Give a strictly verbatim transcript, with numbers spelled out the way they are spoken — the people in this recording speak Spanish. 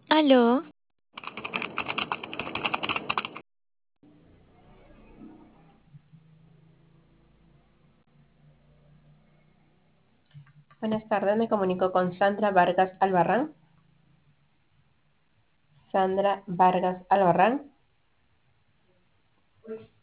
Aló, Buenas tardes, me comunico con Sandra Vargas Albarrán. Sandra Vargas Albarrán.